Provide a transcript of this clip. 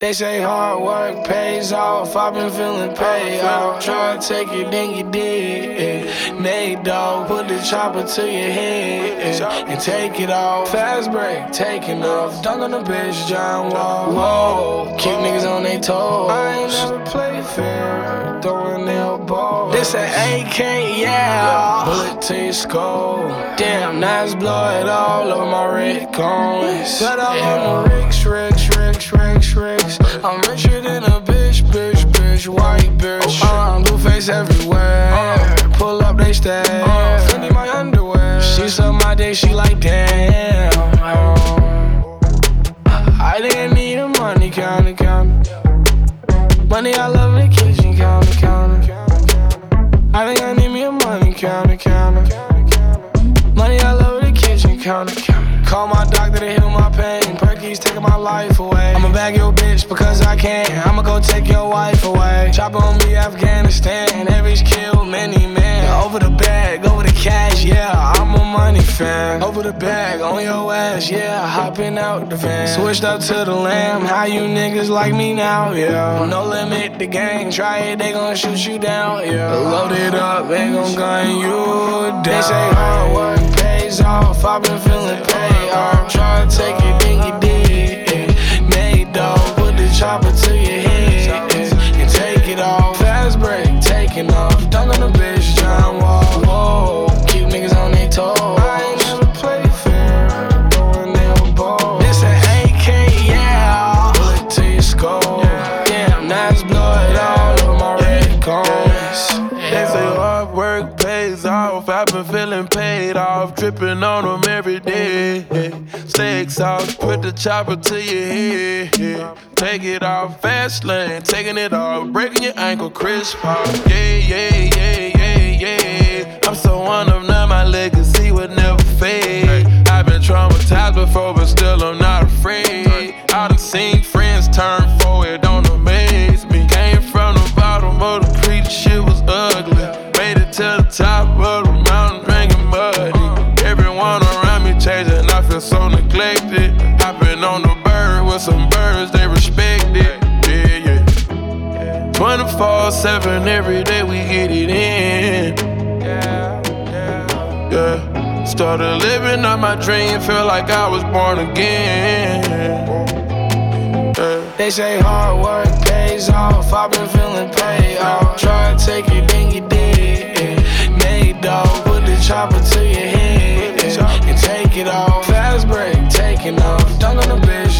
They say hard work pays off, I've been feeling paid off. Try to take it, then you did. Nate Dogg, put the chopper to your head and take it off. Fast break, taking off. Dunk on the bitch, John Wall. Whoa, keep niggas on their toes. I ain't never played fair, throwing elbows. This an AK, yeah. Bullet to your skull. Damn, nice blood all over my red cones. But I'm on the Ricks. I'm richer than a bitch, white bitch. Blue face everywhere. Pull up, they stare. Fendi my underwear. She suck my dick, she like damn. I didn't need a money counter. Money all over the kitchen counter. I think I need me a money counter. Money all over the kitchen counter. Call my doctor to heal my pain. Perky's taking my life away. I'ma bag your bitch because I can. I'ma go take your wife away. Chop on me, Afghanistan. Every kill many men. Over the bag, over the cash, yeah. I'm a money fan. Over the bag, on your ass, yeah. Hopping out the van. Switched up to the lamb. How you niggas like me now, yeah. No limit, the gang. Try it, they gon' shoot you down, yeah. Load it up, they gon' gun you down. They say hard work pays off. I've been feeling paid off. Try to take it, then you did. Nate Dogg, put the chopper to your head and take it off. Fast break, taking off. Dunk on the bitch, John Wall. Whoa, keep niggas on their toes. I ain't never played fair, throwing elbows. This an AK, yeah. Bullet to your skull. Damn, nice blood all over my red cones. They say hard work pays off. I've been feeling paid off, dripping on them every day. Stay sauce, put the chopper to your head. Take it off, fast lane, taking it off, breaking your ankle, Chris Paul. Yeah. I'm so one of them, my legacy would never fade. I've been traumatized before, but still I'm not afraid. I done seen friends turn forward, don't amaze me. Came from the bottom of the creek, the shit was ugly. Made it to the top of the mountain, drinking muddy. Everyone around me chasing, I feel so neglected. Hopping on the bird with some birds, they respect it. Yeah. 24/7, every day we get it in. Yeah. Started living up my dream, feel like I was born again. They say hard work pays off, I've been feeling paid off. Try to take it, then you did. Nate Dogg, put the chopper to your head and take it off. Fast break, taking off. Dunk on the bitch,